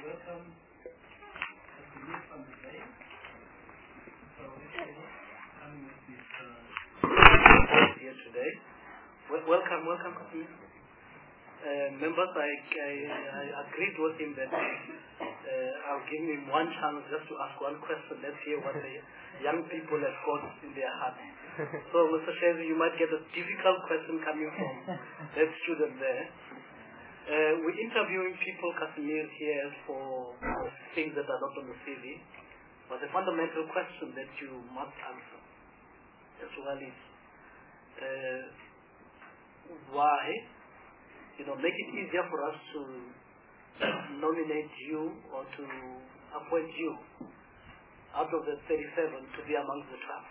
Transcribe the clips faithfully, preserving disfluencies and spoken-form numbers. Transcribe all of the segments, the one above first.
welcome to meet from the day. So coming with this uh, here today. Well, welcome, welcome, Kasim. Uh, members, I, I, I agreed with him that uh, I'll give him one chance just to ask one question. Let's hear what the young people have got in their hearts. So, Mister Shezi, you might get a difficult question coming from that student there. Uh, we're interviewing people, Casimir, here for things that are not on the C V. But the fundamental question that you must answer as well is uh, why, you know, make it easier for us to nominate you or to appoint you out of the thirty-seven to be among the twelve.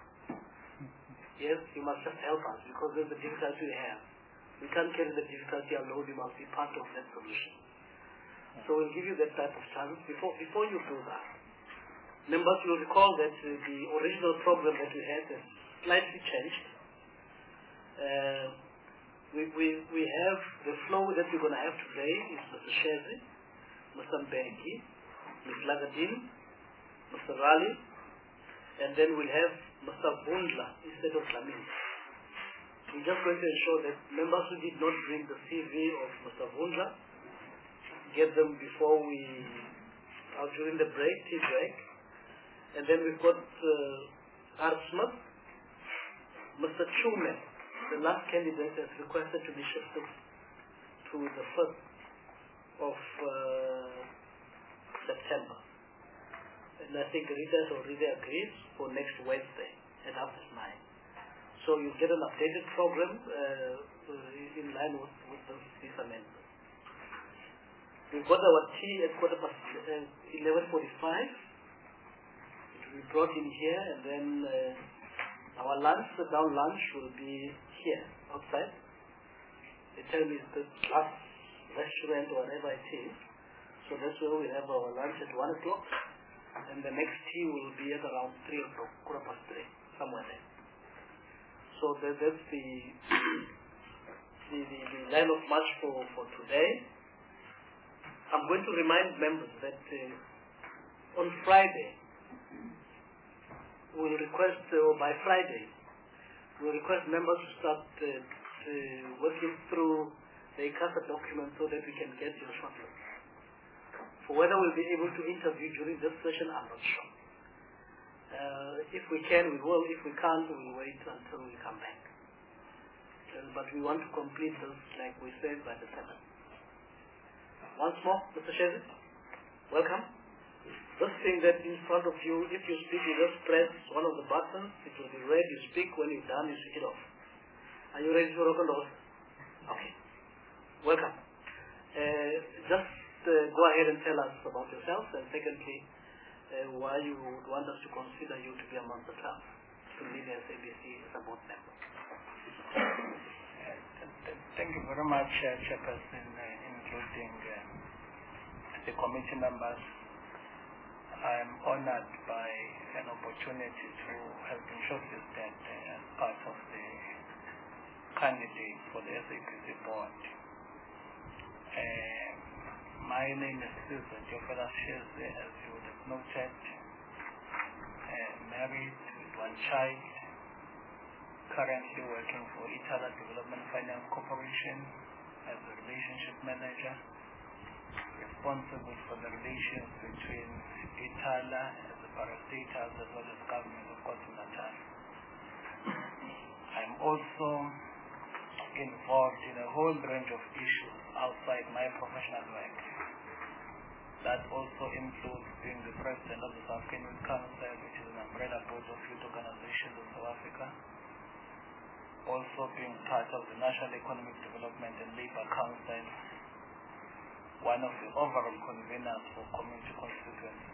Yes, you must just help us because there's a difficulty we have. We can't carry the difficulty alone, you must be part of that solution. So we'll give you that type of chance. Before before you do that, members will recall that uh, the original program that we had has slightly changed. Uh, we, we, we have the flow that we're going to have today is Mister Shezi, Mister Mbeki, Miz Lagadin, Mister Raleigh, and then we'll have Mister Bundla instead of Dlamini. We're just going to ensure that members who did not bring the C V of Mister Bundla get them before we, uh, during the break, tea break. And then we've got uh, R. Smith, Mister Chume, the last candidate has requested to be shifted to the first of uh, September. And I think Rita has already agreed for next Wednesday at half past nine. So you get an updated program uh, in line with, with this, this amendment. We've got our tea at quarter past uh, eleven forty-five. It will be brought in here, and then uh, our lunch, the down lunch, will be here, outside. They tell me it's the class restaurant or whatever it is. So that's where we have our lunch at one o'clock. And the next tea will be at around three o'clock, quarter past three, somewhere there. So that, that's the, the, the, the line of march for, for today. I'm going to remind members that uh, on Friday, we'll request, uh, or by Friday, we'll request members to start uh, to working through the ICASA document so that we can get your shortlist. For whether we'll be able to interview during this session, I'm not sure. Uh, if we can, we will. If we can't, we'll wait until we come back. Uh, but we want to complete this, like we said, by the seventh. Once more, Mister Shezi, welcome. This thing that in front of you, if you speak, you just press one of the buttons. It will be red. You speak. When you're done, you switch it off. Are you ready to rock and roll? Okay. Welcome. Uh, just uh, go ahead and tell us about yourself, and secondly, Uh, why you would want us to consider you to be among the twelve to lead as A B C as a board member. Uh, th th thank you very much, uh, Chairperson, uh, including uh, the committee members. I am honored by an opportunity to have been shortlisted uh, as part of the candidates for the S A P C board. Uh, my name is Caesar Jofela Shezi, as you would have noted, uh, married with one child, currently working for Itala Development Finance Corporation as a relationship manager, responsible for the relations between Itala as the parastatals as well as government of KwaZulu-Natal. I'm also involved in a whole range of issues outside my professional work. That also includes being the president of the South African Youth Council, which is an umbrella board of youth organizations in South Africa. Also being part of the National Economic Development and Labour Council, one of the overall conveners for community constituency.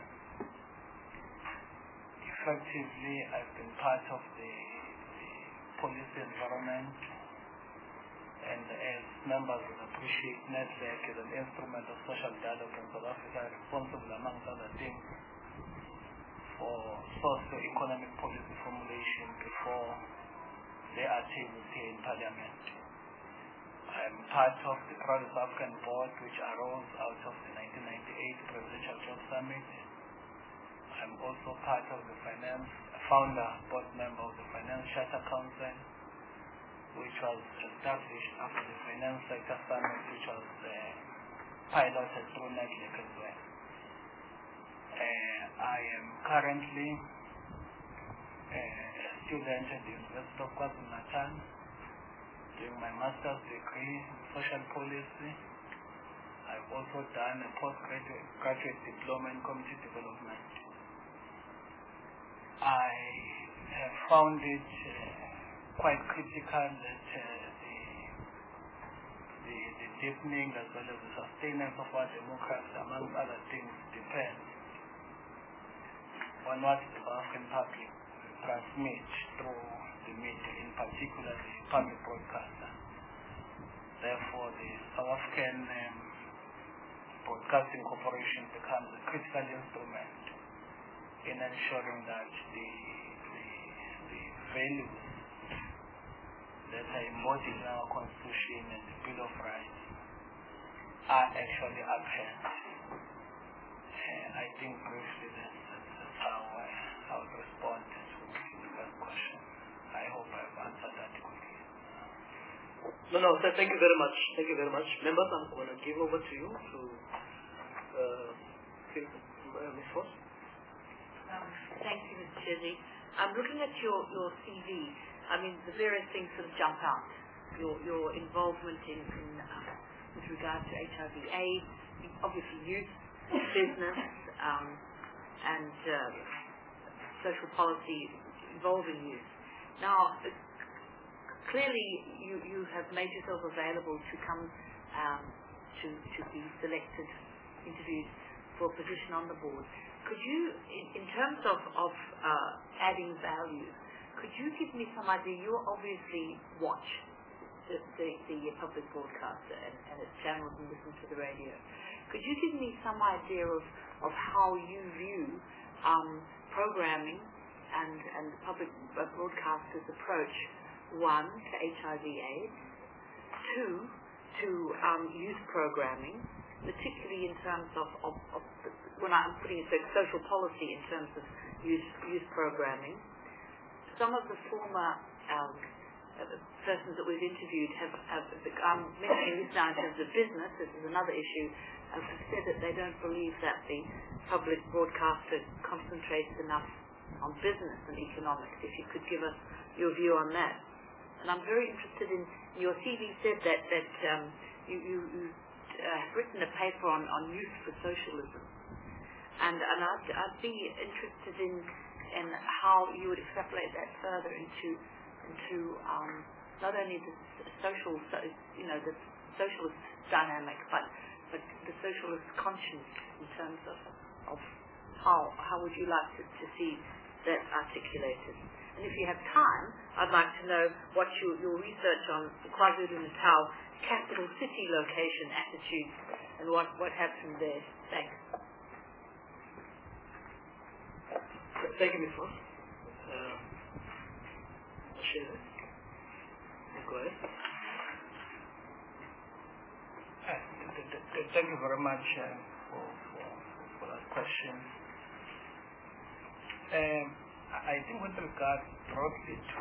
Effectively, I've been part of the, the policy environment, and as members will appreciate, Network is an instrument of social dialogue in South Africa, responsible, amongst other things, for socio-economic policy formulation before they are tabled here in Parliament. I am part of the Proud South African Board, which arose out of the nineteen ninety-eight Summit. I'm also part of the finance, founder, board member of the Finance Charter Council, which was established after the Finance Sector Summit, which was uh, piloted through NEDLAC as well. Uh, I am currently uh, a student at the University of KwaZulu-Natal, doing my master's degree in social policy. I've also done a postgraduate graduate diploma in community development. I have found it uh, quite critical that uh, the, the, the deepening as well as the sustenance of our democracy, among other things, depends on what the South African public transmits through the media, in particular the public broadcaster. Therefore, the South African um, Broadcasting Corporation becomes a critical instrument in ensuring that the, the, the values that are embodied in our Constitution and the Bill of Rights are actually upheld. Uh, I think briefly that's, that's how I, I would respond to the first question. I hope I've answered that quickly. No, no, sir, thank you very much. Thank you very much. Members, I'm going to give over to you to uh, uh, Miz Foss. Um, thank you, Mister Chizzy. I'm looking at your, your C V. I mean, the various things sort of jump out. Your, your involvement in, in uh, with regard to H I V AIDS, obviously youth, business, um, and uh, social policy involving youth. Now, clearly you, you have made yourself available to come um, to, to be selected, interviewed for a position on the board. Could you, in, in terms of, of uh, adding value, could you give me some idea? You obviously watch the, the, the public broadcaster and, and its channels and listen to the radio. Could you give me some idea of, of how you view um, programming and, and the public broadcaster's approach, one, to H I V AIDS, two, to um, youth programming, particularly in terms of, of, of the, when I'm putting it, social policy in terms of youth, youth programming. Some of the former um, uh, persons that we've interviewed have, have I'm mentioning this now in terms of business, this is another issue, have said that they don't believe that the public broadcaster concentrates enough on business and economics. If you could give us your view on that. And I'm very interested in, your C V said that, that um, you, you, you uh, have written a paper on, on youth for socialism. And, and I'd, I'd be interested in, in how you would extrapolate that further into, into um, not only the social, so, you know, the socialist dynamic, but, but the socialist conscience in terms of, of how, how would you like to, to see that articulated. And if you have time, I'd like to know what you, your research on the KwaZulu-Natal capital city location attitudes and what, what happened there. Thanks. Thank you, Miz Foss. Uh, share it. Go ahead. Uh, thank you very much uh, for, for, for that question. Um, I think with regard broadly to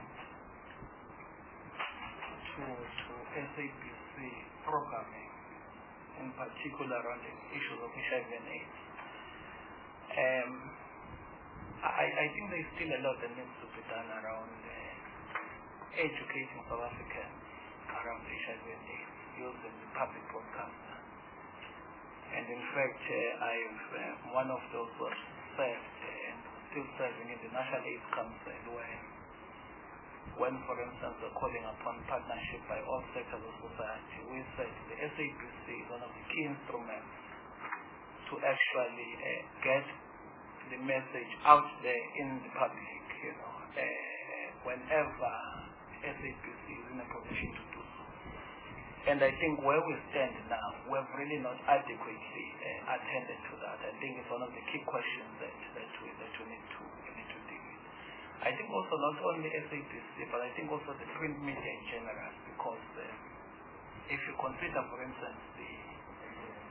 to to S A B C programming, in particular on the issues of H I V and AIDS, um, I, I think there's still a lot that needs to be done around uh, educating South Africans around H I V and AIDS using the public broadcaster. And in fact, uh, I'm uh, one of those who have served and still serving in the National AIDS Council, where when, for instance, we're calling upon partnership by all sectors of society, we said the S A B C is one of the key instruments to actually uh, get the message out there in the public, you know, uh, whenever S A B C is in a position to do so. And I think where we stand now, we've really not adequately uh, attended to that. I think it's one of the key questions that, that, we, that we, need to, we need to deal with. I think also not only S A B C, but I think also the print media in general, because uh, if you consider, for instance, the,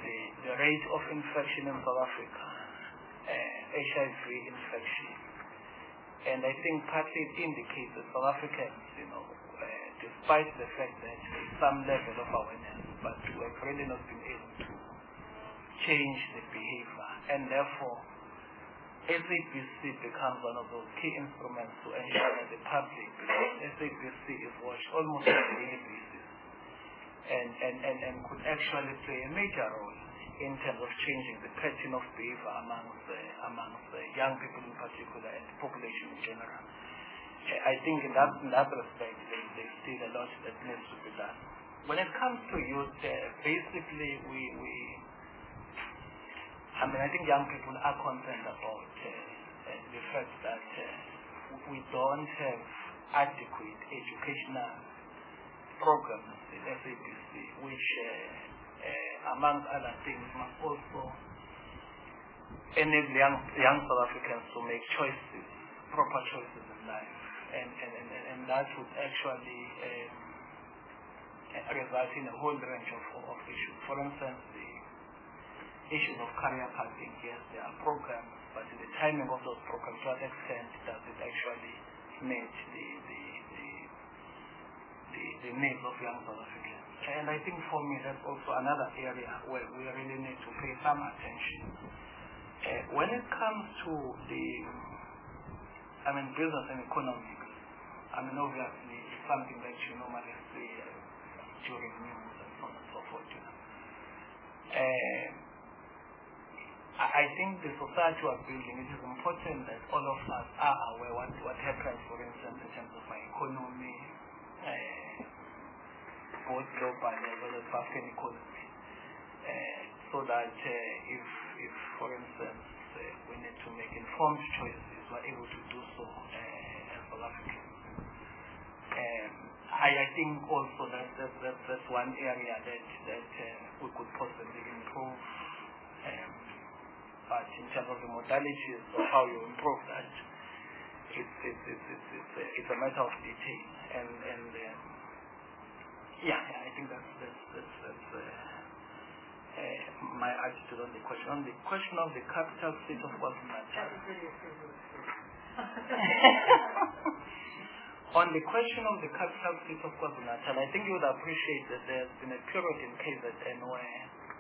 the, the rate of infection in South Africa, uh, H I V infection. And I think partly it indicates that South Africans, you know, uh, despite the fact that there is some level of awareness, but we have really not been able to change the behavior. And therefore, S A B C becomes one of those key instruments to ensure that the public, because S A B C is watched almost on a daily basis, and, and, and, and could actually play a major role in terms of changing the pattern of behavior amongst, uh, amongst uh, young people in particular and the population in general. Uh, I think in that, in that respect, there, there's still a lot that needs to be done. When it comes to youth, uh, basically we, we I mean, I think young people are concerned about uh, uh, the fact that uh, we don't have adequate educational programs in S A B C, which, uh, uh, among other things, must also enable young, young South Africans to make choices, proper choices in life, and, and, and, and that would actually um, result in a whole range of, of issues. For instance, the issues of career pathing. Yes, there are programs, but the timing of those programs, to what extent does it actually match the the, the, the, the needs of young South Africans? And I think for me that's also another area where we really need to pay some attention. Uh, when it comes to the, I mean, business and economics, I mean, obviously it's something that you normally see uh, during news and so on and so forth. You know. uh, I think the society we're building, it is important that all of us are aware what, what happens, for instance, in terms of our economy, uh, both globally as well as African economy, uh, so that uh, if, if, for instance, uh, we need to make informed choices, we're able to do so uh, as South Africans. Um, I, I think also that, that, that that's one area that, that uh, we could possibly improve. Um, But in terms of the modalities of how you improve that, it's it's it's it's, it's, a, it's a matter of detail. And and um, yeah, yeah, I think that's that's that's, that's uh, uh, my attitude on the question. On the question of the capital state of KwaZulu-Natal. On the question of the capital state of KwaZulu-Natal, I think you would appreciate that there's been a period in K Z N where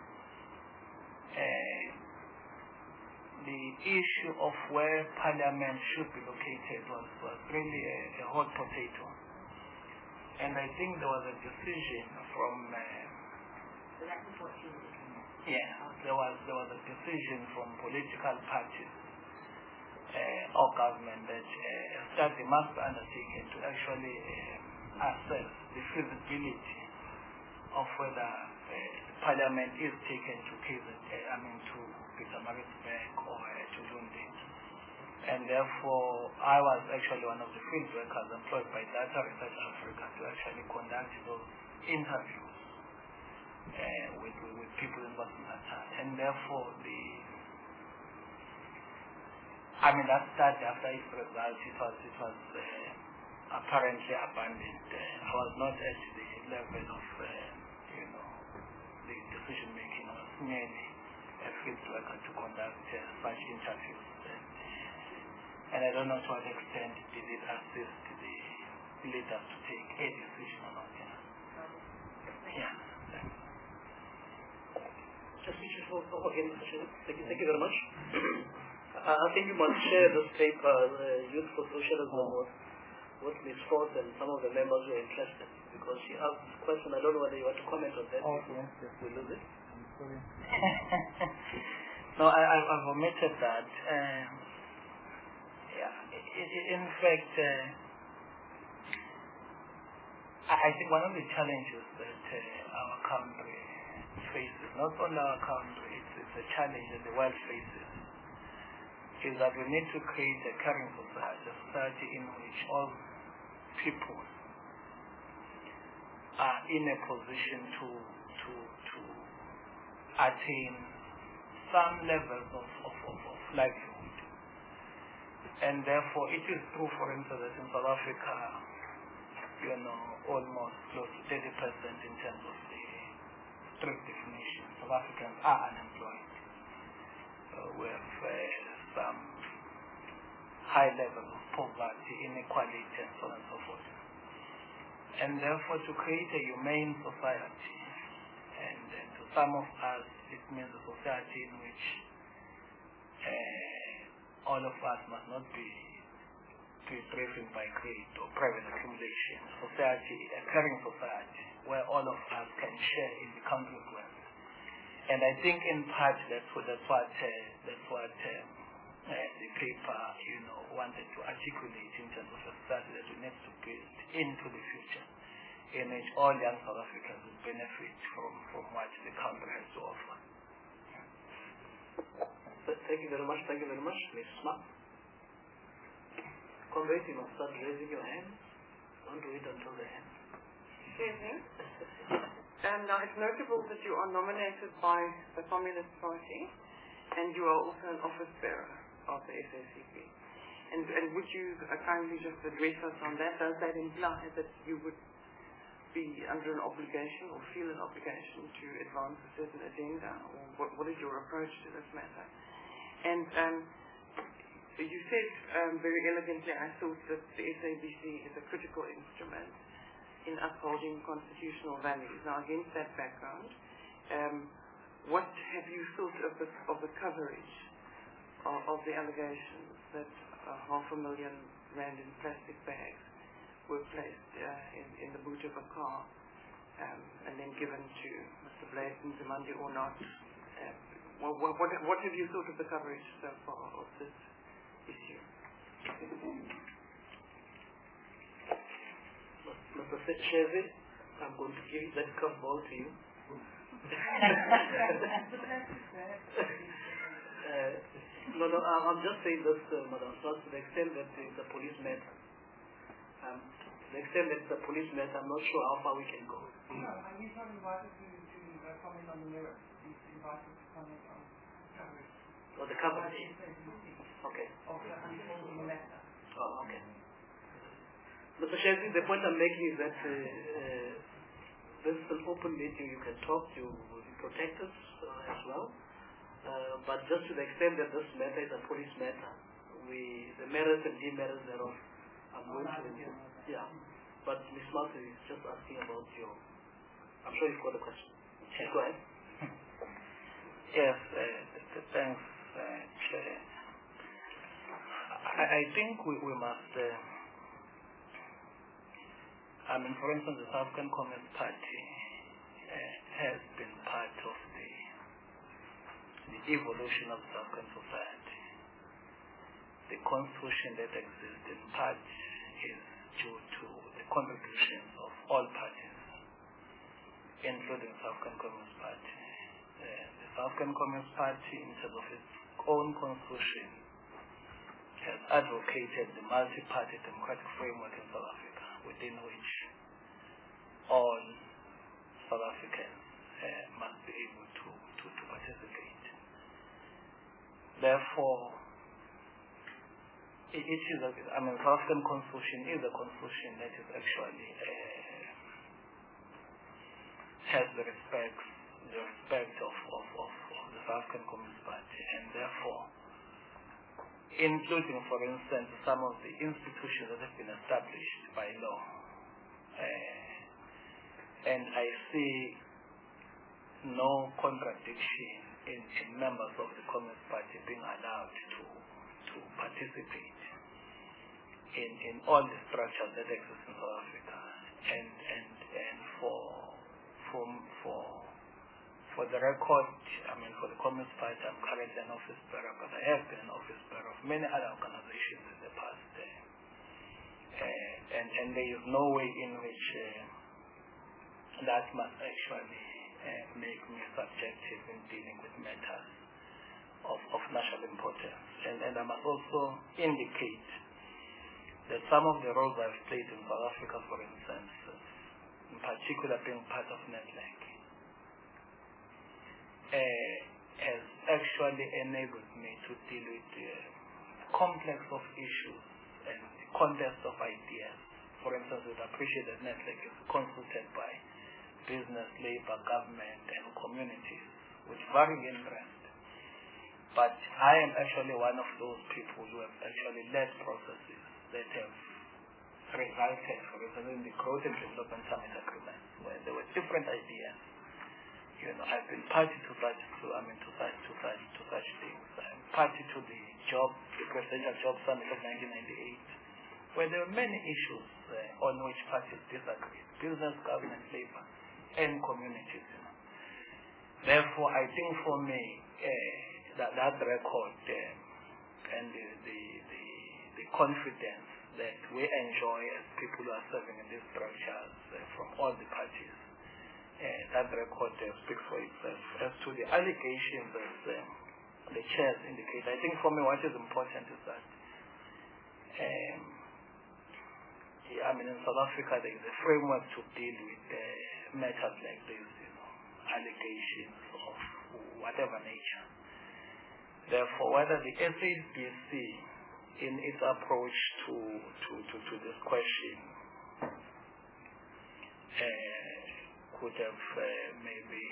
uh, the issue of where Parliament should be located was, was really a, a hot potato. And I think there was a decision from uh, yeah, there was there was a decision from political parties uh, or government that uh, a study must be undertaken to actually uh, assess the feasibility of whether uh, Parliament is taken to K Z, uh, I mean to Pietermaritzburg or uh, to London. And therefore, I was actually one of the field workers employed by Data Research Africa to actually conduct those interviews uh, with, with, with people in KwaZulu-Natal. And therefore, the I mean that study after its result, it was it was uh, apparently abandoned. Uh, I was not at the level of uh, you know the decision making. I was merely a field worker to conduct uh, such interviews. And I don't know to what extent did it assist the leaders to take a decision or not. Yeah. yeah. Just for, for again, thank you, thank you very much. uh, I think you must share this paper, uh, Youth for Socialism, oh. with, with Miz Frost and some of the members who are interested. Because she asked this question, I don't know whether you want to comment on that. Oh, yes, yes. We lose it. I'm sorry. No, I, I've omitted that. Um, Yeah, in fact, uh, I think one of the challenges that uh, our country faces, not only our country, it's, it's a challenge that the world faces, is that we need to create a caring society, a society in which all people are in a position to to to attain some levels of, of, of, of livelihood. And therefore, it is true, for instance, that in South Africa, you know, almost close to thirty percent in terms of the strict definition, South Africans are unemployed. Uh, we have uh, some high levels of poverty, inequality, and so on and so forth. And therefore, to create a humane society, and, and to some of us, it means a society in which uh, all of us must not be, be driven by greed or private accumulation. Society, a caring society, where all of us can share in the country's wealth. And I think in part that's what that's what uh, that's what um, uh, the paper, you know, wanted to articulate in terms of a society that we need to build into the future, in which all young South Africans will benefit from, from what the country has to offer. Thank you very much. Thank you very much, Miz Smart. Comrade, you must start raising your hand. Don't wait until the end. Excuse Um, now, it's notable that you are nominated by the Communist Party, and you are also an office bearer of the S A C P. And, and would you uh, kindly just address us on that? Does that imply that you would be under an obligation or feel an obligation to advance a certain agenda? Or what, what is your approach to this matter? And um, you said um, very elegantly, I thought, that the S A B C is a critical instrument in upholding constitutional values. Now, against that background, um, what have you thought of the, of the coverage of, of the allegations that uh, half a million rand in plastic bags were placed uh, in, in the boot of a car um, and then given to Mister Bladen Zimandi or not? Uh, what, what, what have you thought of the coverage so far of this issue? Mister Shezi, I'm going to give that curveball to you. uh, no, no, I'm just saying this, uh, Madam Smart, to the extent that it's a police matter. Um, to the extent that it's a police matter, I'm not sure how far we can go. No, and he's not invited to, to uh, comment on the mirror. He's invited to comment on coverage. Oh, the coverage. Okay. Of the unfolding matter. Oh, okay. Mister Shezi, the point I'm making is that uh, uh, this is an open meeting. You can talk, you will be protected uh, as well. Uh, but just to the extent that this matter is a police matter, we, the merits and demerits thereof, I'm going to, yeah. But Miz Martin is just asking about your, I'm sure you've got a question. Yeah. Go ahead. Yes, uh, thanks, uh, Chair. I, I think we, we must, uh, I mean, for instance, the South African Communist Party uh, has been part of the, the evolution of South African society. The constitution that exists in part is due to the contributions of all parties, including the South African Communist Party. Uh, the South African Communist Party, in terms of its own constitution, has advocated the multi-party democratic framework in South Africa, within which all South Africans uh, must be able to, to, to participate. Therefore, it, it is a, I mean, South African Constitution is a constitution that is actually uh, has the respect, the respect of, of, of, of the South African Communist Party, and therefore, including, for instance, some of the institutions that have been established by law. Uh, and I see no contradiction in, in members of the Communist Party being allowed to, to participate in, in all the structures that exist in South Africa. And, and, and for, for, for For the record, I mean, for the Communist Party, I'm currently an office bearer, but I have been an office bearer of many other organizations in the past. Uh, uh, and, and there is no way in which uh, that must actually uh, make me subjective in dealing with matters of, of national importance. And, and I must also indicate that some of the roles I've played in South Africa, for instance, in particular being part of NEDLAC, Uh, has actually enabled me to deal with the complex of issues and the contest of ideas. For instance, I would appreciate that NEDLAC is consulted by business, labor, government, and communities with varying interests. But I am actually one of those people who have actually led processes that have resulted, for example, in the Growth and Development Summit Agreement, where there were different ideas. You know, I've been party to such, to, I mean, to such, to such, to such things. I'm party to the job, the Presidential Job Summit of nineteen ninety-eight, where there were many issues uh, on which parties disagreed: business, government, labor, and communities. You know. Therefore, I think for me, uh, that that record uh, and the, the the the confidence that we enjoy as people who are serving in these structures uh, from all the parties. Uh, that record uh, speaks for itself. As to the allegations, as um, the chairs indicate, I think for me what is important is that, um, yeah, I mean, in South Africa there is a framework to deal with uh, matters like this, you know, allegations of whatever nature. Therefore, whether the S A B C in its approach to, to, to, to this question uh, could have uh, maybe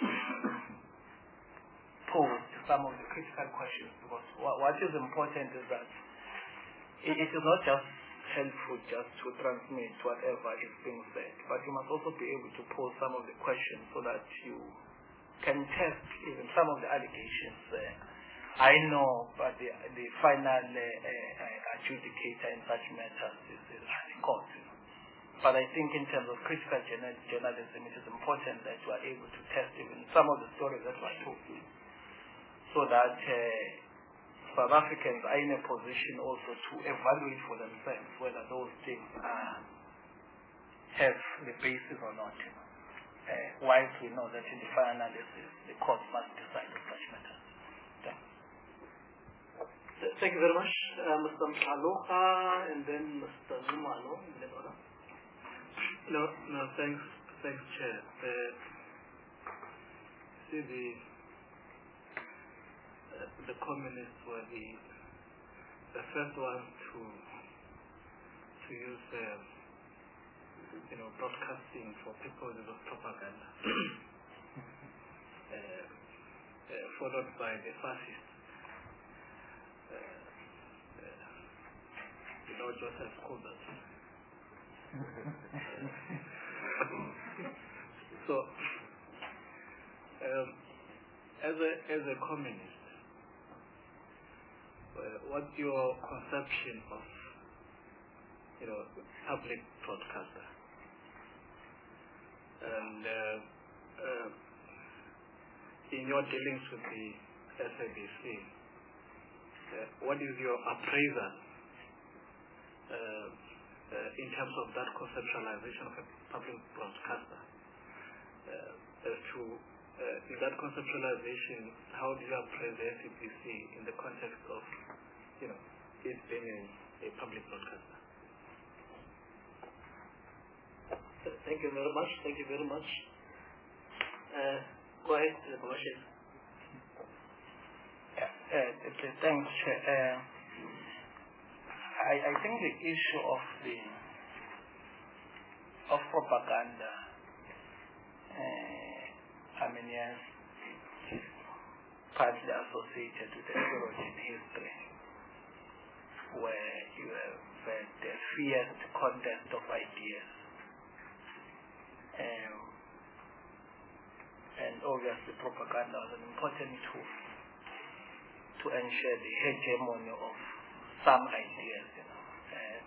posed some of the critical questions, because what, what is important is that it, it is not just helpful just to transmit whatever is being said, but you must also be able to pose some of the questions so that you can test even some of the allegations. Uh, I know, but the, the final uh, uh, adjudicator in such matters is, is the court. You know. But I think in terms of critical journalism, it is important that you are able to test even some of the stories that were told, so that uh, South Africans are in a position also to evaluate for themselves whether those things are, have the basis or not. You know. uh, whilst we know that in the final analysis, the court must decide on such matters. Thanks. Thank you very much, uh, Mister Mhaloga, and then Mister Zumalo in that order. No, no, thanks, thanks, Chair. Uh, see, the uh, the communists were the the first ones to to use, uh, you know, broadcasting for purposes of propaganda, uh, uh, followed by the fascists. Uh, uh, you know, Joseph Goebbels. So, um, as a as a communist, uh, what's your conception of, you know, public broadcaster? And uh, uh, in your dealings with the S A B C, uh, what is your appraisal uh, uh, in terms of that conceptualization of a public broadcaster? Uh, as to uh, in that conceptualization, how do you appraise the S A B C in the context of, you know, it being a, a public broadcaster? Thank you very much. Thank you very much. Uh, go ahead, the commission. Yeah, uh, thanks. Uh, I, I think the issue of the of propaganda, uh, I mean, yes, is partly associated with a period in history where you have had a fierce contest of ideas. Um, and obviously propaganda was an important tool to ensure the hegemony of some ideas, you know. Uh,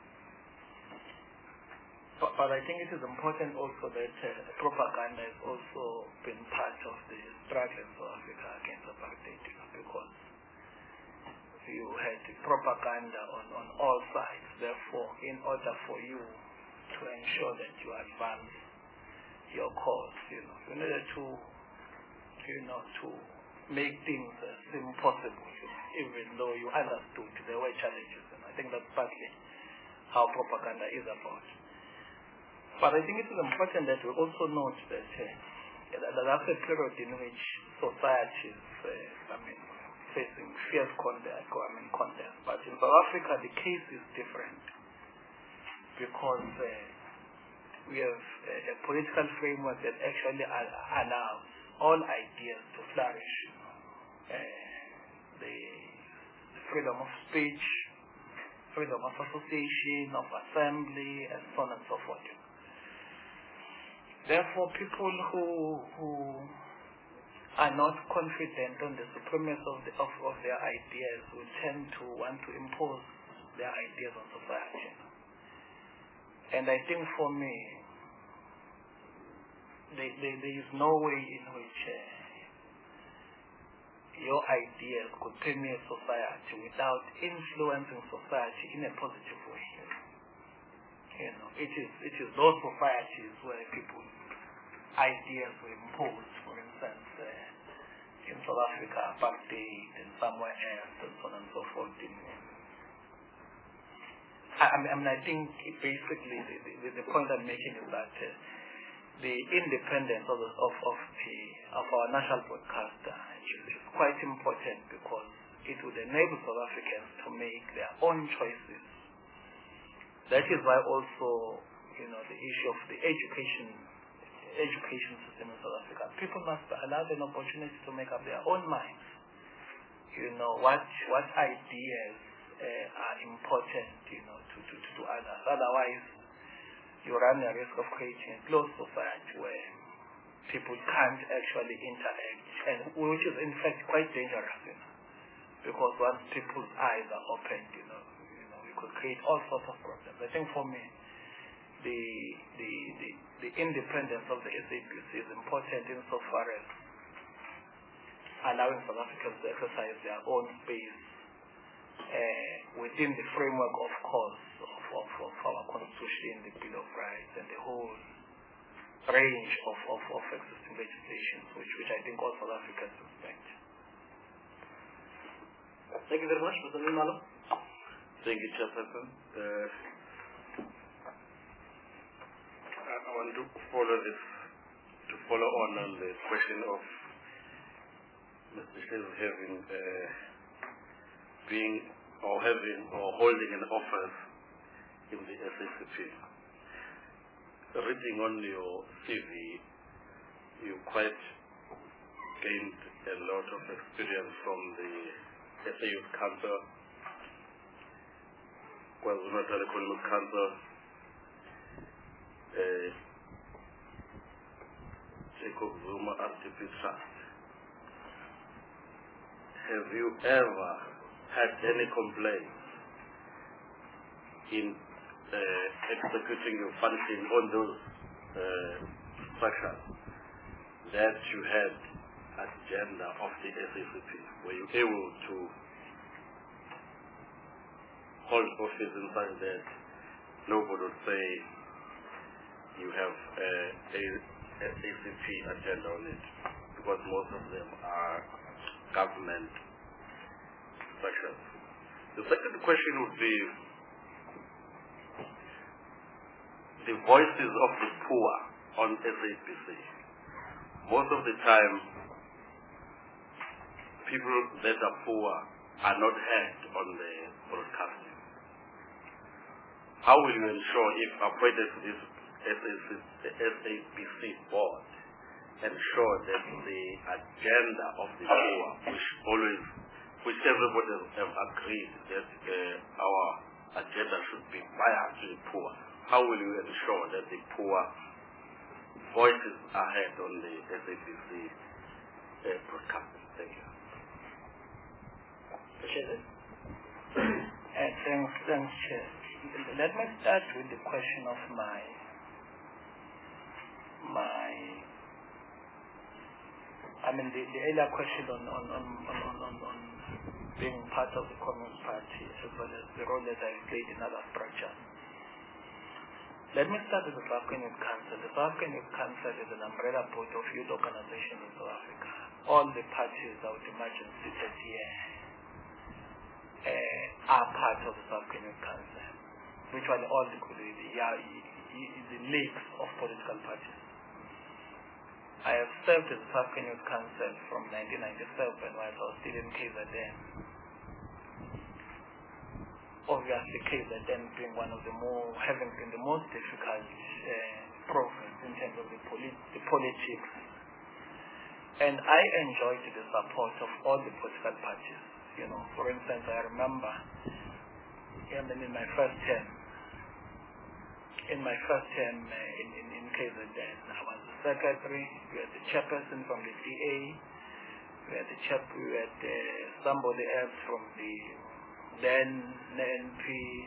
but, but I think it is important also that uh, propaganda has also been part of the struggle in South Africa against apartheid, you know, because you had the propaganda on, on all sides. Therefore, in order for you to ensure that you advance your cause, you know, in order to, you know, to make things uh, seem possible, you know, even though you understood there were challenges. And I think that's partly how propaganda is about. But I think it is important that we also note that uh, that that's a period in which society is, uh, I mean, facing fierce contest, I mean, contest. But in South Africa, the case is different because uh, we have a, a political framework that actually al- allows all ideas to flourish. Uh, the freedom of speech, freedom of association, of assembly, and so on and so forth. Therefore, people who who are not confident on the supremacy of, the, of, of their ideas will tend to want to impose their ideas on society. And I think for me, there, there, there is no way in which uh, your ideas could permeate society without influencing society in a positive way. You know, it is it is those societies where people's ideas were imposed, for instance, uh, in South Africa, apartheid, and somewhere else, and so on and so forth. In, I, I, mean, I mean, I think basically the, the, the point I'm making is that uh, the independence of, the, of, of, the, of our national broadcaster is, is quite important because it would enable South Africans to make their own choices. That is why also, you know, the issue of the education education system in South Africa, people must allow them an opportunity to make up their own minds. You know, what what ideas uh, are important, you know, to, to, to others. Otherwise, you run the risk of creating a closed society where people can't actually interact, and which is in fact quite dangerous, you know, because once people's eyes are opened, you know, you know, you could create all sorts of problems. I think for me, the the the, the independence of the S A B C is important insofar as allowing South Africans to exercise their own space uh, within the framework, of course, of, of, of our Constitution, the Bill of Rights, and the whole range of, of, of existing legislations, which, which I think all South Africans respect. Thank you very much, Mister Nimalo. Thank you, Chairperson. Uh, I want to follow this, to follow on on the question of Mister Shell having, uh, being, or having, or holding an office in the S A C P. Reading on your C V, you quite gained a lot of experience from the S A Youth Council, KwaZulu-Natal Economic Council, uh, Jacob Zuma R D P Trust. Have you ever had any complaints in uh, executing your function on those uh, structures that you had agenda of the S A C P? Were you able to hold office in such that nobody would say you have uh, a S A C P agenda on it? Because most of them are government structures. The second question would be the voices of the poor on S A B C. Most of the time, people that are poor are not heard on the broadcasting. How will you ensure, if appointed to this S A B C board, ensure that the agenda of the poor, which always, which everybody have agreed that uh, our agenda should be biased to the poor, how will you ensure that the poor voices are heard on the S A B C uh, broadcasting? Thank you. Appreciate it. Uh, thanks, thanks, Chair. Let me start with the question of my my. I mean, the, the earlier question on on, on, on, on on being part of the Communist Party, as well as the role that I've played in other structures. Let me start with the South African Youth Council. The South African Youth Council is an umbrella board of youth organizations in South Africa. All the parties, I would imagine, seated here uh, are part of the South African Youth Council. Virtually all the, the, the, the leagues of political parties. I have served as the South African Youth Council from nineteen ninety-seven while I was still in K Z N. Obviously, K Z N being one of the more, having been the most difficult uh, province in terms of the, polit the politics. And I enjoyed the support of all the political parties. You know, for instance, I remember I mean, in my first term, in my first term uh, in, in, in K Z N, I was the secretary, we had the chairperson from the D A, we had the chap, we had uh, somebody else from the then N P,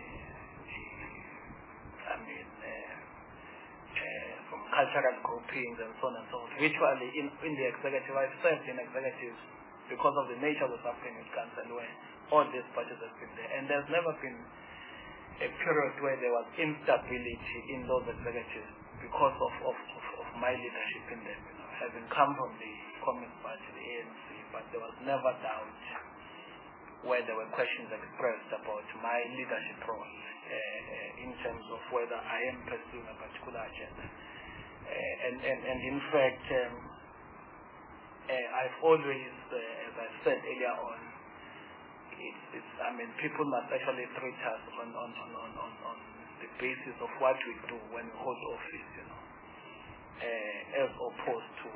I mean, uh, uh, from cultural groupings and so on and so forth. Virtually in, in the executive, I've served in executives because of the nature of the South African Council where all these parties have been there. And there's never been a period where there was instability in those executives because of, of, of, of my leadership in them. You know, having come from the Communist Party, the A N C, but there was never doubt where there were questions expressed about my leadership role uh, in terms of whether I am pursuing a particular agenda. Uh, and, and, and in fact, um, uh, I've always, uh, as I said earlier on, it's, it's, I mean, people must actually treat us on, on, on, on, on, on the basis of what we do when we hold office, you know, uh, as opposed to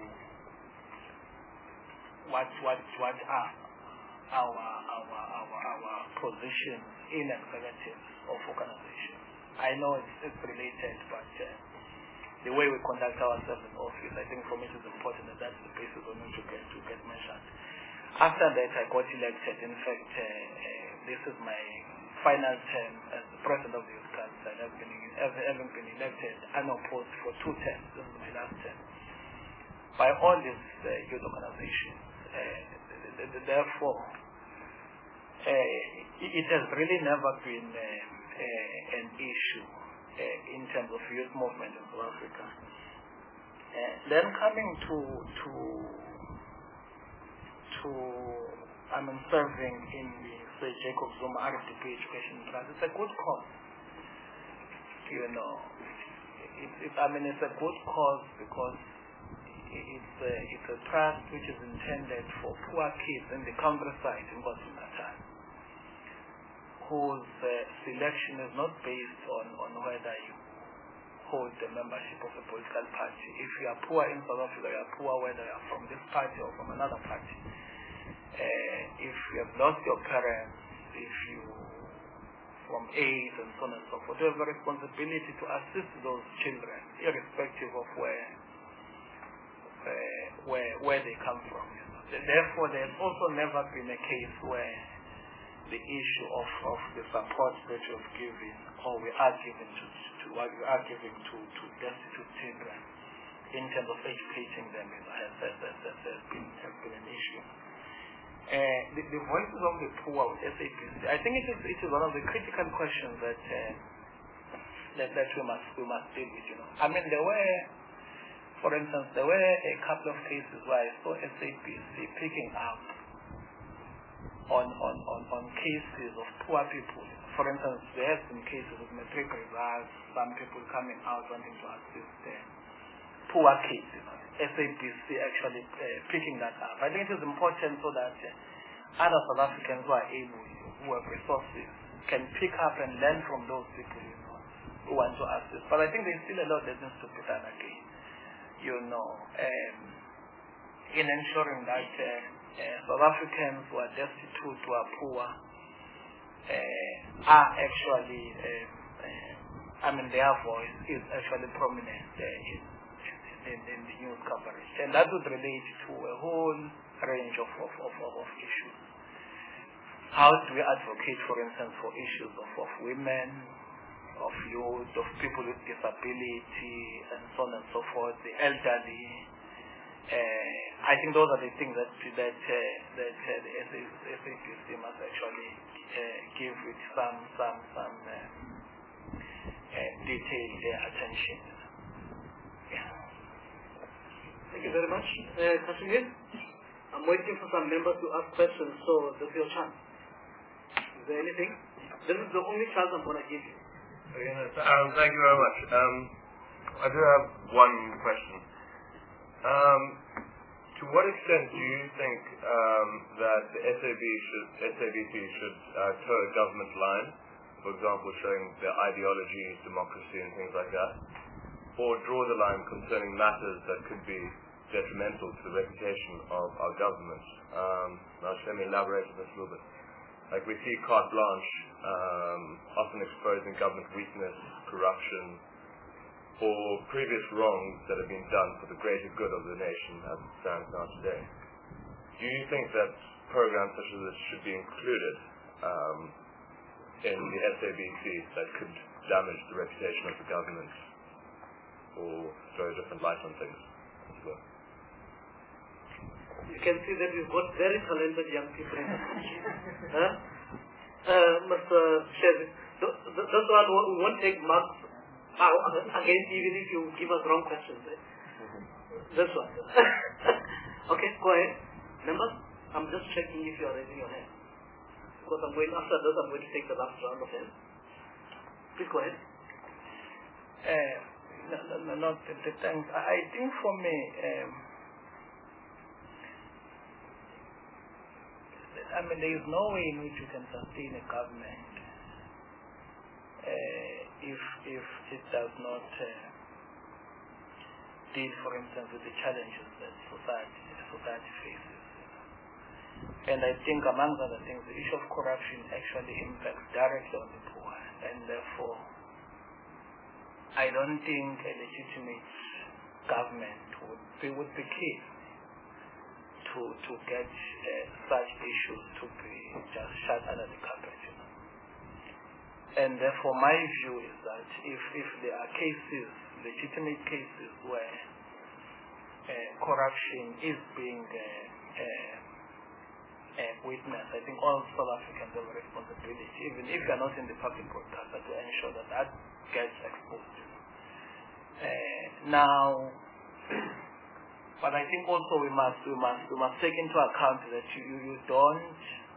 what, what, what are our, our, our, our positions in executives of organizations. I know it's, it's related, but uh, the way we conduct ourselves in office, I think for me it is important that that's the basis on which to get, to get mentioned. After that, I got elected. In fact, uh, uh, this is my final term as the president of the Youth Council. I've been, having been elected unopposed for two terms. This is my last term. By all these uh, youth organizations. Uh, therefore, uh, it has really never been uh, uh, an issue uh, in terms of youth movement in South Africa. Uh, then coming to to to I mean serving in the say Jacob Zuma R D P Education Trust, it's a good cause. You know, it, it, I mean it's a good cause because it's a, it's a trust which is intended for poor kids in the countryside in KwaZulu-Natal, whose uh, selection is not based on, on whether you hold the membership of a political party. If you are poor in South Africa, you are poor whether you are from this party or from another party. Uh, if you have lost your parents, if you from AIDS and so on and so forth, you have a responsibility to assist those children, irrespective of where uh, where where they come from. You know. Therefore, there has also never been a case where the issue of, of the support that you have given or we are giving to, to what we are giving to, to destitute children in terms of educating them, you know, has, has, has, has, has, been, has been an issue. Uh, the, the voices of the poor with S A B C, I think it is, it is one of the critical questions that, uh, that that we must we must deal with. You know, I mean there were, for instance, there were a couple of cases where I saw S A B C picking up on on on, on cases of poor people. For instance, there have been cases of matric results, some people coming out wanting to assist them. Poor kids, you know, S A B C actually uh, picking that up. I think it is important so that uh, other South Africans who are able, who have resources, can pick up and learn from those people, you know, who want to assist. But I think there's still a lot that needs to be done again, you know, um, in ensuring that uh, uh, South Africans who are destitute, who are poor, uh, are actually, uh, uh, I mean, their voice is actually prominent uh, in In, in the news coverage, and that would relate to a whole range of, of, of, of issues. How do we advocate, for instance, for issues of, of women, of youth, of people with disability, and so on and so forth, the elderly? Uh, I think those are the things that that uh, that uh, the S A B C must actually uh, give with some some some uh, uh, detailed uh, attention. Yeah. Thank you very much. Uh, Kasumir, I'm waiting for some members to ask questions, so this is your chance. Is there anything? This is the only chance I'm going to give you. Okay, um, thank you very much. Um, I do have one question. Um, to what extent do you think um, that the S A B should, S A B C should uh, toe a government line, for example, showing their ideology, democracy, and things like that? or draw the line concerning matters that could be detrimental to the reputation of our government. Um, now, let me elaborate on this a little bit. Like we see carte blanche um, often exposing government weakness, corruption, or previous wrongs that have been done for the greater good of the nation as it stands now today. Do you think that programs such as this should be included um, in the S A B C that could damage the reputation of the government or throw a different light on things as well? You can see that we've got very talented young people in the country. huh? uh, Mister Shezi, that's why we won't take marks out against even if you give us wrong questions. Eh? That's why. Okay, go ahead. Remember, I'm just checking if you are raising your hand. Because I'm going, after this, I'm going to take the last round of hands. Please go ahead. Uh, no, no, no, not the, the thanks. I think for me, um, I mean, there is no way in which you can sustain a government uh, if if it does not uh, deal, for instance, with the challenges that society society faces. And I think, among other things, the issue of corruption actually impacts directly on the poor, and therefore, I don't think a legitimate government would be would be keen to to get uh, such issues to be just shut under the carpet. You know? And therefore, my view is that if if there are cases, legitimate cases where uh, corruption is being uh, uh, uh, witnessed, I think all South Africans have a responsibility, even if they are not in the public broadcaster, to ensure that that gets exposed. Uh, now. But I think also we must we must we must take into account that you, you, you don't,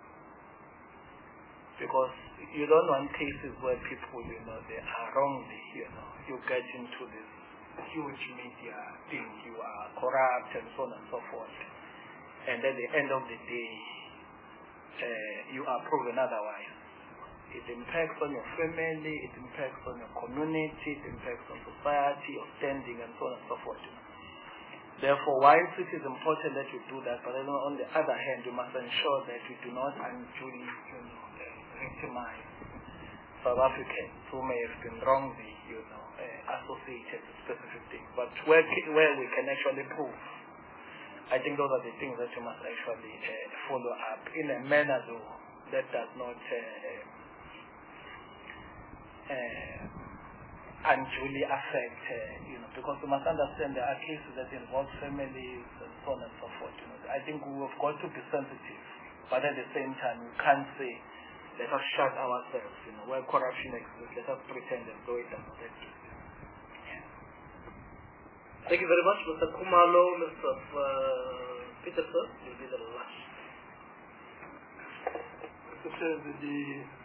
because you don't want cases where people, you know, they are wrongly, you know, you get into this huge media thing, you are corrupt and so on and so forth, and at the end of the day, uh, you are proven otherwise. It impacts on your family, it impacts on your community, it impacts on society, your standing, and so on and so forth. You know. Therefore, whilst it is important that you do that, but on the other hand, you must ensure that you do not unduly, you know, victimize South Africans who may have been wrongly, you know, uh, associated with specific things. But where where we can actually prove, I think those are the things that you must actually uh, follow up in a manner, though, that does not uh, uh, unduly affect, uh, you know, because we must understand there are cases that involve families and so on and so forth. You know, I think we have got to be sensitive, but at the same time, we can't say, let us shut ourselves. You know, where corruption exists, let us pretend as though it does not exist. Yeah. Thank you very much, Mister Kumalo, Mister Uh, Peterson. You'll be the last. Mister Chairman, the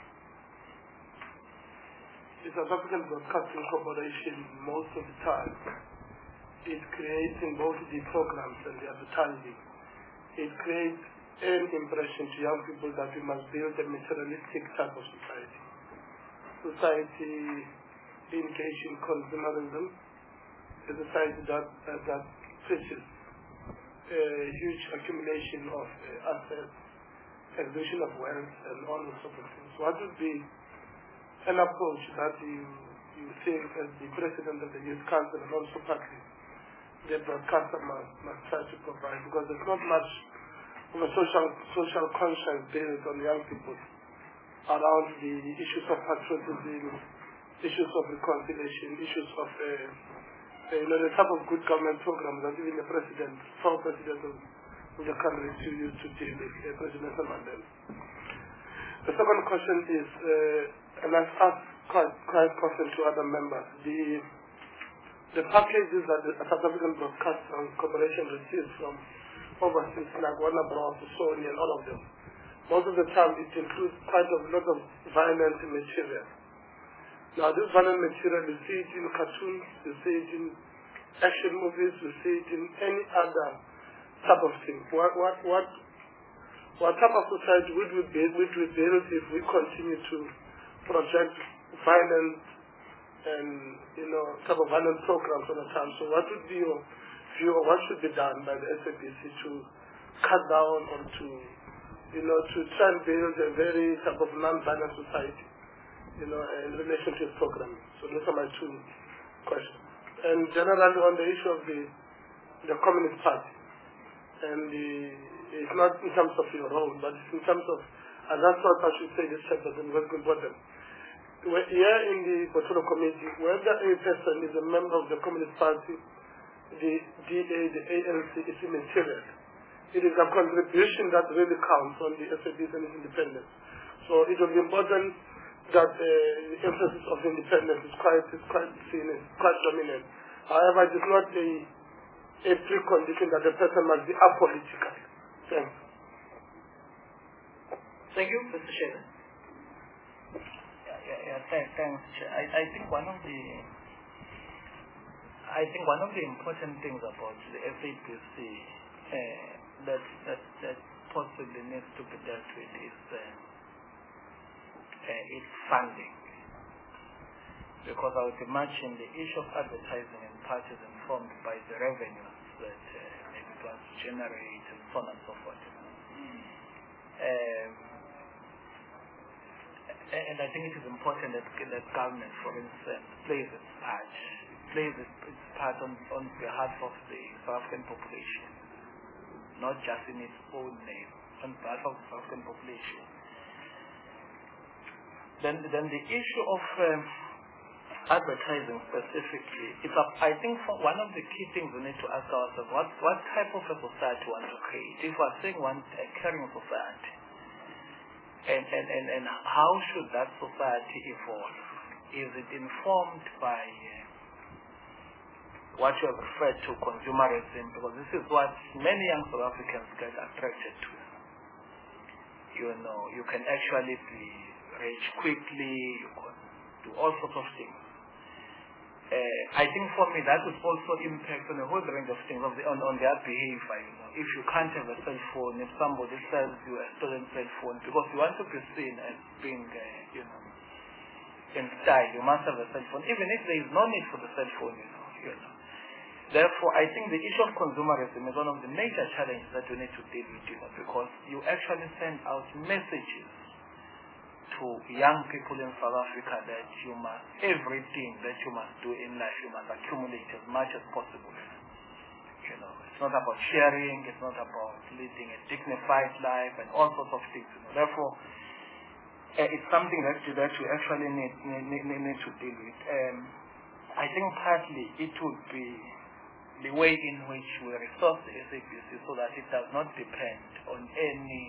The South African Broadcasting Corporation, most of the time, is creating both the programs and the advertising. It creates an impression to young people that we must build a materialistic type of society. Society engaged in consumerism, a society that, uh, that preaches a huge accumulation of uh, assets, acquisition of wealth, and all those sort of things. What would be an approach that you, you think as the President of the Youth Council and also partly the broadcaster must, must try to provide, because there's not much of a social social conscience built on young people around the issues of patriotism, issues of reconciliation, issues of uh, uh, you know, the type of good government programs that even the President, former President of, of the country used to deal with, uh, President Mandela. The second question is, uh, and I've asked quite, quite often to other members, the the packages that the South African Broadcasting Corporation receives from overseas, like Warner Bros, Sony, and all of them, most of the time it includes quite a lot of violent material. Now, this violent material, we see it in cartoons, we see it in action movies, we see it in any other type of thing. What what what what type of society would we build, would we build if we continue to project violent and, you know, type of violent programs all the time. So what would be your view of what should be done by the S A B C to cut down or to, you know, to try and build a very type of non-violent society, you know, in relation to this program? So those are my two questions. And generally on the issue of the, the Communist Party, and the, it's not in terms of your role, but it's in terms of, and that's what I should say this chapter is very important. We're here in the Portfolio Committee, whether a person is a member of the Communist Party, the D A, the A L C, is immaterial. It is a contribution that really counts on the S A B C and its independence. So it will be important that uh, the emphasis of independence is quite, is quite seen, is quite dominant. However, it is not a, a precondition that the person must be apolitical. Thanks. Thank you, Mister Chairman. Yeah, yeah, yeah, thanks, thanks. I, I think one of the I think one of the important things about the S A B C uh, that, that that possibly needs to be dealt with is uh, uh, its funding, because I would imagine the issue of advertising in parties informed by the revenues that uh, maybe it was generate and so on and so forth. Um, and I think it is important that, that government, for instance, plays its part, plays its part on, on behalf of the South African population, not just in its own name, on behalf of the South African population. Then, then the issue of um, advertising specifically, it's a, I think for one of the key things we need to ask ourselves, what, what type of a society we want to create? If we're saying one a caring society, and, and, and, and how should that society evolve? Is it informed by uh, what you have referred to, consumerism? Because this is what many young South Africans get attracted to. You know, you can actually be rich quickly, you can do all sorts of things. Uh, I think for me that would also impact on a whole range of things of the, on, on their behavior. You know, if you can't have a cell phone, if somebody sells you a stolen cell phone, because you want to be seen as being, uh, you know, in style, you must have a cell phone, even if there is no need for the cell phone. You know, you know. Therefore, I think the issue of consumerism is one of the major challenges that we need to deal with, you know, because you actually send out messages to young people in South Africa that you must, everything that you must do in life, you must accumulate as much as possible. You know, it's not about sharing, it's not about leading a dignified life and all sorts of things. You know. Therefore, uh, it's something that you, that you actually need, need, need, need to deal with. Um, I think partly it would be the way in which we resource the S A B C so that it does not depend on any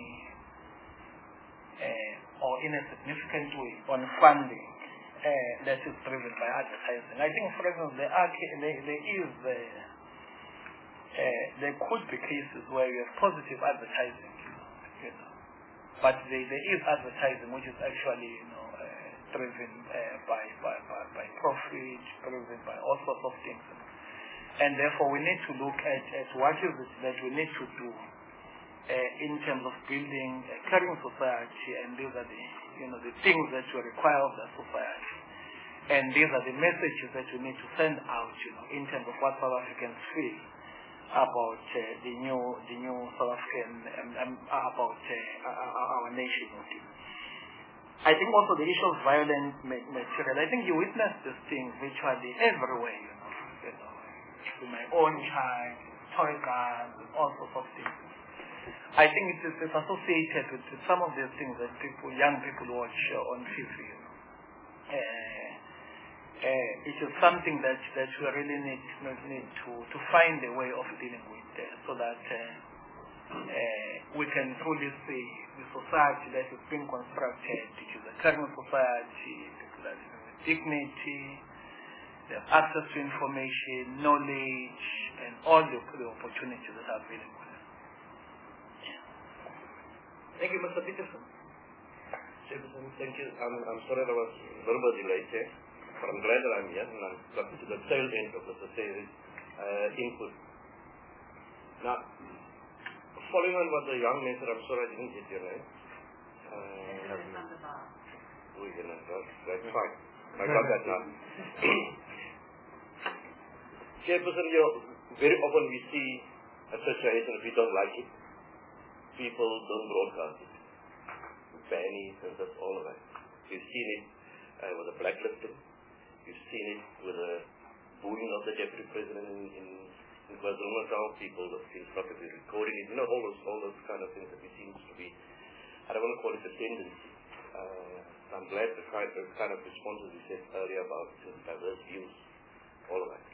Uh, or in a significant way on funding uh, that is driven by advertising. I think, for example, there, are, there, there is uh, uh, there could be cases where you have positive advertising, you know, but there, there is advertising which is actually, you know, uh, driven uh, by, by, by, by profit, driven by all sorts of things, and therefore we need to look at, at what is it that we need to do Uh, in terms of building a caring society, and these are the, you know, the things that you require of the society, and these are the messages that you need to send out, you know, in terms of what South Africans feel about uh, the new, the new South African, um, um, about uh, our nation. I think also the issue of violent material. I think you witness this thing virtually everywhere, you know, you know, to my own child, toy guns, and all sorts of things. I think it is it's associated with, with some of these things that people, young people watch uh, on T V. You know. uh, uh, it is something that, that we really need, need to, to find a way of dealing with uh, so that uh, uh, we can truly see the society that is being constructed, which is a caring society, people that live with dignity, they have access to information, knowledge, and all the, the opportunities that are available. Thank you, Mister Peterson. Peterson, thank you. I'm, I'm sorry I was verbal delayed here, but I'm glad that I'm here and I'm coming to the tail end of the society uh, input. Now, following on what the young man said, I'm sorry I didn't get your name. Uh, we can that's fine. I got that now. Chairperson, you know, very often we see a situation if we don't like it, people don't broadcast it. Ban it and that's all of that. You've seen it uh, with the blacklisting. You've seen it with the booing of the deputy president in, in, in KwaZulu-Natal. People have been stopped to be recording it. You know, all those, all those kind of things that we seem to be, I don't want to call it a tendency. Uh, I'm glad the kind of, kind of responses we said earlier about diverse views, all of that.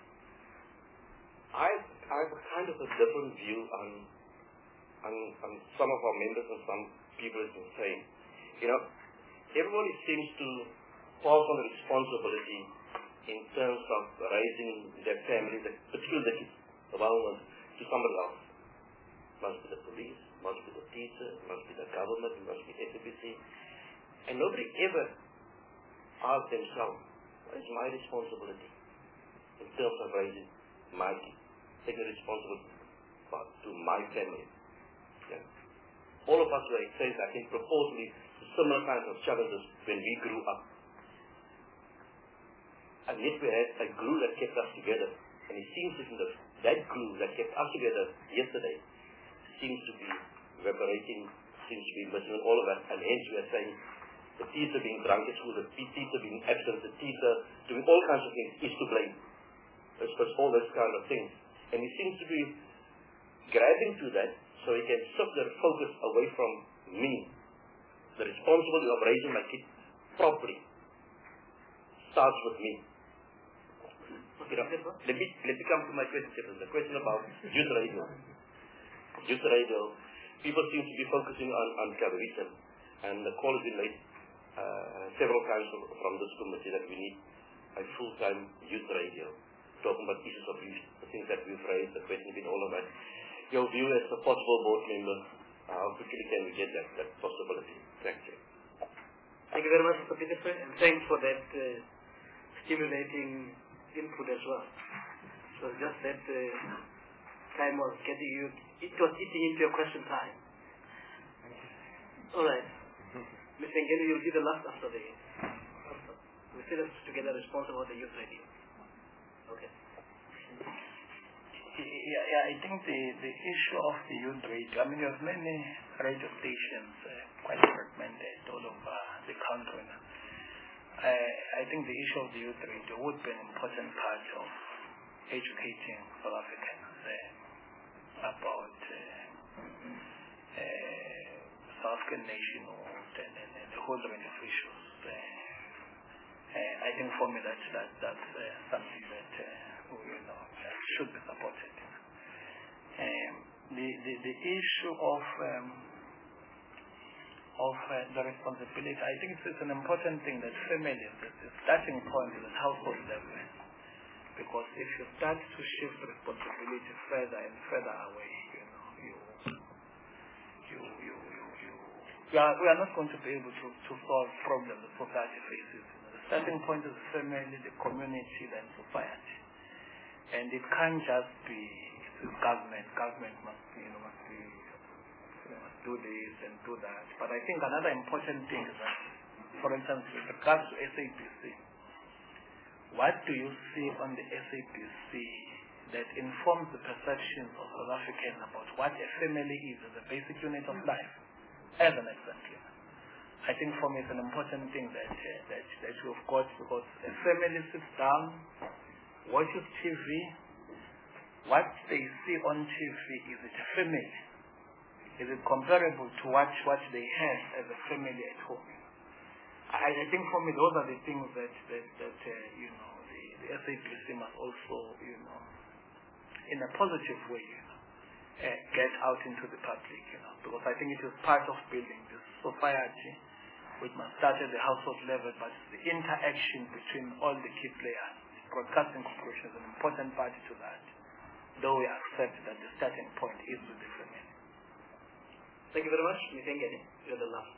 I, I have a kind of a different view on, on, on some of our members and some people have been saying. You know, everybody seems to pass on the responsibility in terms of raising their families, particularly the kids, the young ones, to somebody else. Must be the police, must be the teacher, must be the government, must be S A B C. And nobody ever asks themselves, what is my responsibility in terms of raising my kids, taking responsibility for, to my family. Yeah. All of us were exposed, I think, proportionally to similar kinds of challenges when we grew up. And yet we had a glue that kept us together. And it seems as if that glue that kept us together yesterday seems to be evaporating, seems to be missing all of that. And hence we are saying the teacher being drunk at school, the teacher being absent, the teacher doing all kinds of things is to blame. It's for all those kind of things. And he seems to be grabbing to that so he can shift their focus away from me. The responsibility of raising my kids properly starts with me. You know, let me, let me come to my question. The question about youth radio. Youth radio. People seem to be focusing on, on terrorism. And the call has been made uh, several times from this committee that we need a full-time youth radio, talking about issues of youth, the things that we've raised, the question has been all of that. Your view as a possible board member, how quickly can we get that, that possibility? Thank you. Thank you very much, Mister Peterson, and thanks for that uh, stimulating input as well. So just that uh, time was getting you, it was eating into your question time. All right. Mister Ngeni, you'll be the last after the, after. We still have to get a response about the youth radio. Okay. Yeah, yeah, I think the, the issue of the youth radio, I mean, you have many radio stations uh, quite fragmented all over the country. I, I think the issue of the youth radio would be an important part of educating South Africans uh, about uh, uh, South African nationhood and, and, and the whole range of issues. Uh, uh, I think for me that, that that's uh, something that uh, you know, should be supported. Um, the, the, the issue of um, of uh, the responsibility, I think it's, it's an important thing that families, the starting point is at household level. Because if you start to shift responsibility further and further away, you know, you you you you, you we, are, we are not going to be able to, to solve problems that society faces. The starting point is the family, the community, and society. And it can't just be government. Government must be, you know, must be, you know, must do this and do that. But I think another important thing is that, for instance, with regards to S A B C, what do you see on the S A B C that informs the perceptions of South Africans about what a family is as a basic unit of life? As an example, I think for me it's an important thing that uh, that that we've got, because a family sits down, watches T V. What they see on T V, is it a family? Is it comparable to what, what they have as a family at home? I, I think for me those are the things that, that, that uh, you know, the, the S A B C must also, you know, in a positive way, you know, uh, get out into the public, you know, because I think it is part of building this society, which must start at the household level, but the interaction between all the key players. Broadcasting Corporation is an important party to that, though we accept that the starting point is with the family. Thank you very much. Miz Ngeni, you're the last.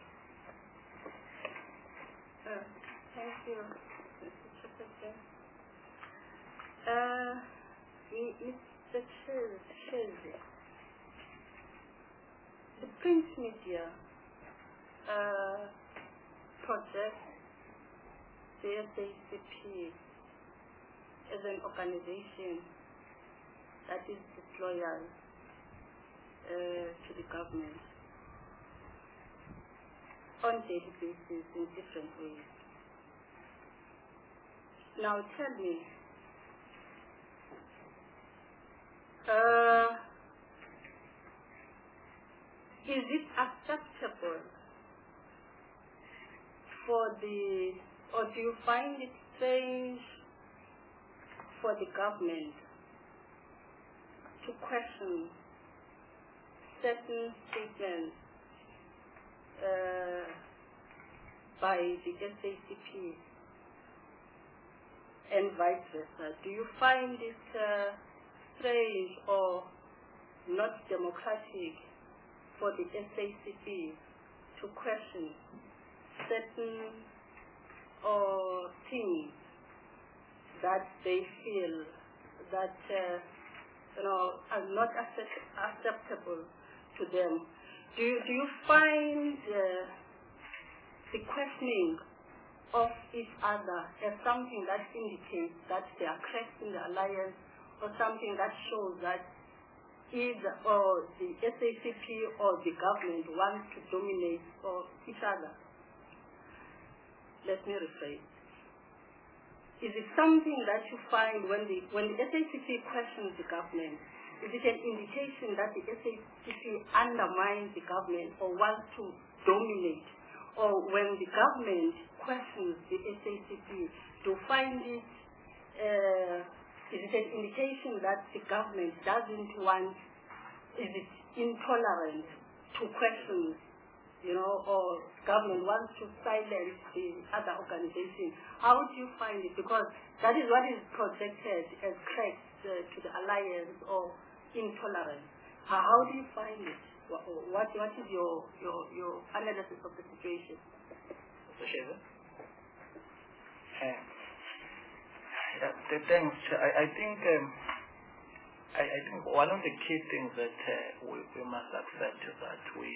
Uh, thank you, Mister Secretary. Uh, Mister Chelsea, the print media uh, project the S A C P as an organization that is disloyal uh, to the government on a daily basis in different ways. Now tell me, uh, is it acceptable for the, or do you find it strange for the government to question certain statements uh, by the S A C P and vice versa? Do you find it uh, strange or not democratic for the S A C P to question certain or things that they feel that uh, you know are not accept acceptable to them? Do you, do you find uh, the questioning of each other as something that indicates that there are cracks in the alliance, or something that shows that either or the S A C P or the government wants to dominate or each other? Let me rephrase. Is it something that you find when the when the S A C P questions the government? Is it an indication that the S A C P undermines the government or wants to dominate? Or when the government questions the S A C P, do you find it uh, is it an indication that the government doesn't want, is it intolerant to questions, you know, or government wants to silence the other organization? How do you find it? Because that is what is projected as cracks uh, to the alliance or intolerance. How, how do you find it? What, what, what is your, your, your analysis of the situation? Mister Shaver? Uh, Yeah, thanks. I, I think um, I, I think one of the key things that uh, we, we must accept is that we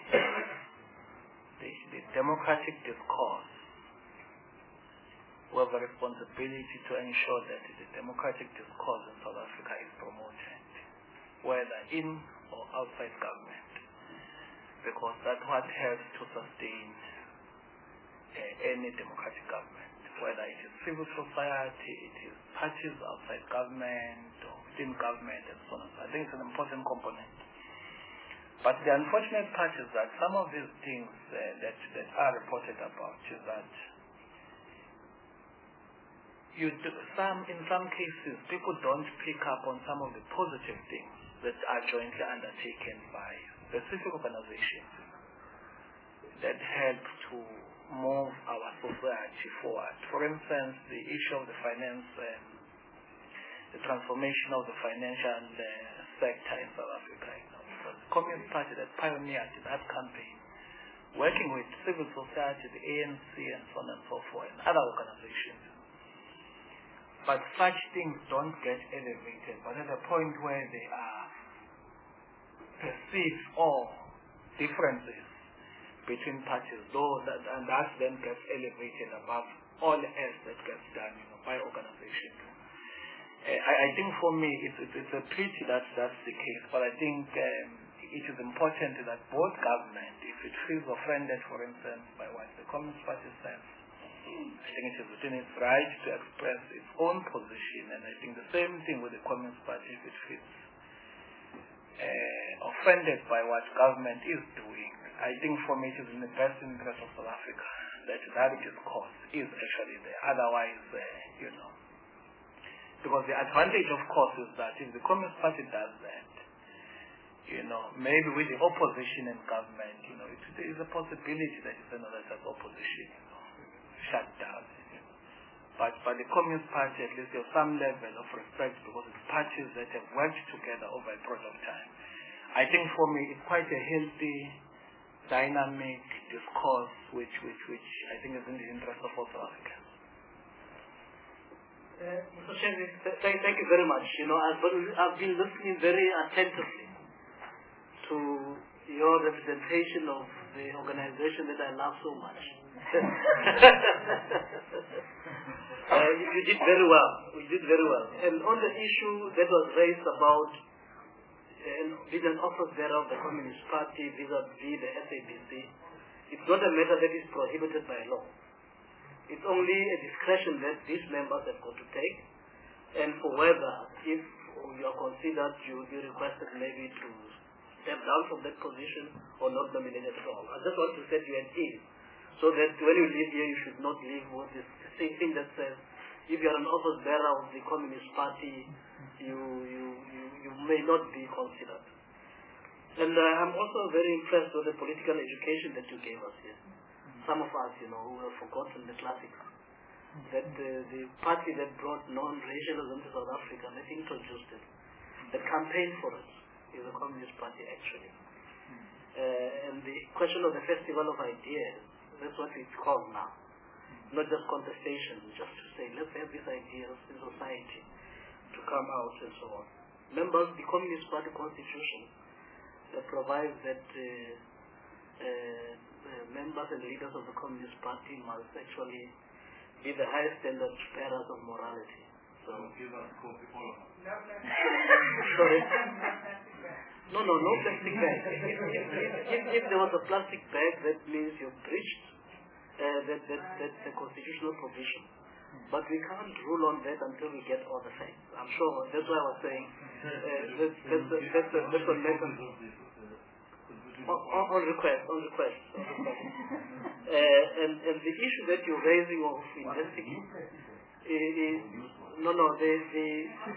the, the democratic discourse, we have a responsibility to ensure that the democratic discourse in South Africa is promoted, whether in or outside government, because that's what helps to sustain uh, any democratic government. Whether it is civil society, it is parties outside government or within government and so on. I think it's an important component. But the unfortunate part is that some of these things uh, that, that are reported about is that you do, some, in some cases, people don't pick up on some of the positive things that are jointly undertaken by specific organizations that help to move our society forward. For instance, the issue of the finance, um, the transformation of the financial uh, sector in South Africa. You know, it was the Communist Party that pioneered that campaign, working with civil society, the A N C, and so on and so forth, and other organizations. But such things don't get elevated, but at the point where they are perceived or differences between parties, though that, and that then gets elevated above all else that gets done, you know, by organizations. Uh, I, I think for me, it's, it's, it's a pity that that's the case, but I think um, it is important that both government, if it feels offended, for instance, by what the Communist Party says, I think it is within its right to express its own position, and I think the same thing with the Communist Party, if it feels uh, offended by what government is doing. I think for me it is in the best interest of South Africa that that discourse is actually there. Otherwise, uh, you know, because the advantage, of course, is that if the Communist Party does that, you know, maybe with the opposition in government, you know, it, there is a possibility that it's another type of opposition, you know, shut down. You know. But but the Communist Party, at least, there's some level of respect because it's parties that have worked together over a period of time. I think for me it's quite a healthy, dynamic discourse, which, which, which I think is in the interest of all South Africans. Uh, Mister Shenry, th th thank you very much. You know, I've been, I've been listening very attentively to your representation of the organization that I love so much. uh, you, you did very well. You did very well. And on the issue that was raised about uh, being an office bearer of the Communist Party vis-a-vis the S A B C, it's not a matter that is prohibited by law. It's only a discretion that these members have got to take, and for whether, if you are considered, you will be requested maybe to step down from that position or not nominated at all. I just want to set you at ease, so that when you leave here, you should not leave with this same thing that says, if you are an office bearer of the Communist Party, you you, you, you may not be considered. And uh, I'm also very impressed with the political education that you gave us here. Some of us, you know, who have forgotten the classics. That uh, the party that brought non-racialism to South Africa, that introduced it, that campaigned for it, is the Communist Party actually. Uh, and the question of the Festival of Ideas, that's what it's called now. Not just contestation, just to say, let's have these ideas in society to come out and so on. Members, the Communist Party Constitution uh, provides that uh, uh, Uh, members and leaders of the Communist Party must actually be the highest standard bearers of morality. So, give us coffee for Sorry. No, no, no plastic bag. If, if, if, if there was a plastic bag, that means you've breached uh, that, that, that the constitutional provision. But we can't rule on that until we get all the facts. I'm sure that's why I was saying uh, that's, that's, that's, that's, a, that's a method. On, on request, on request, on request. uh, and, and the issue that you're raising of investigating is, no, no, the, the,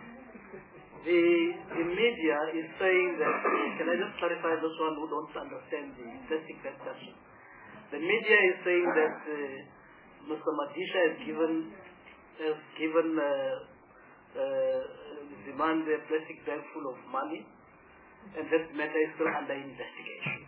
the, the media is saying that, can I just clarify this one who don't understand the plastic bag question? The media is saying that uh, Mister Madisha has given, has given, uh, uh, demand a plastic bag full of money, and that matter is still under investigation.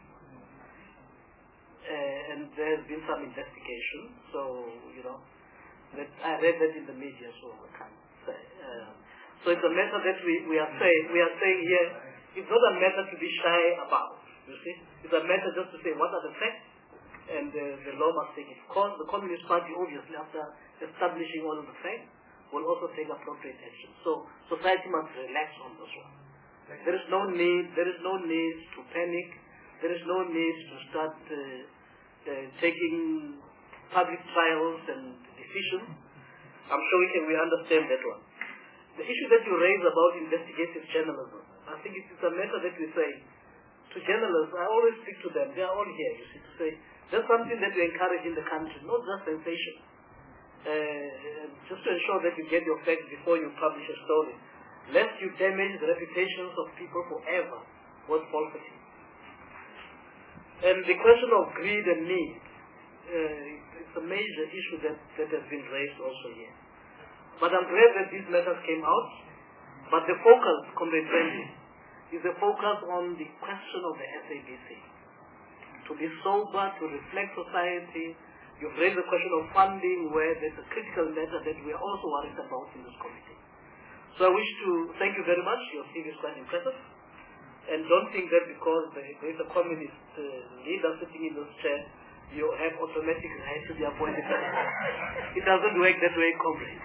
Uh, and there has been some investigation, so, you know, that I read that in the media, so I can't say. Uh, so it's a matter that we, we are saying, we are saying here, it's not a matter to be shy about, you see. It's a matter just to say what are the facts, and uh, the law must take its course. The Communist Party, obviously, after establishing all of the facts, will also take appropriate action. So society must relax on this one. There is no need. There is no need to panic. There is no need to start uh, uh, taking public trials and decisions. I'm sure we can. We understand that one. The issue that you raise about investigative journalism, I think it is a matter that we say to journalists. I always speak to them. They are all here. You see, to say there's something that we encourage in the country, not just sensation. Uh, just to ensure that you get your facts before you publish a story, lest you damage the reputations of people forever with falsity. And the question of greed and need, uh, it's a major issue that, that has been raised also here. But I'm glad that these matters came out. But the focus, Comrade Randy, is the focus on the question of the S A B C. To be sober, to reflect society. You've raised the question of funding, where there's a critical matter that we are also worried about in this committee. So I wish to thank you very much. Your thing is quite impressive. And don't think that because there is a communist uh, leader sitting in this chair, you have automatic right to be appointed. It doesn't work that way, comrade.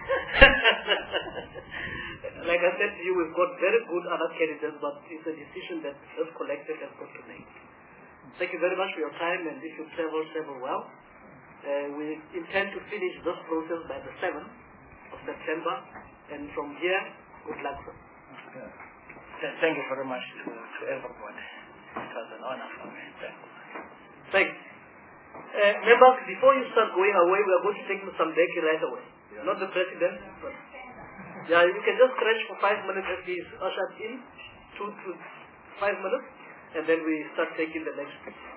Like I said to you, we've got very good other candidates, but it's a decision that this collective has got to make. Thank you very much for your time, and if you travel, travel well. Uh, we intend to finish this process by the seventh of September, and from here, good luck, sir. Thank you very much to, to everybody. It was an honor for me. Thanks. Uh, members, before you start going away, we are going to take some Mbeki right away. Yeah. Not the president, but yeah, you can just stretch for five minutes as he is ushered in, two to five minutes, and then we start taking the next.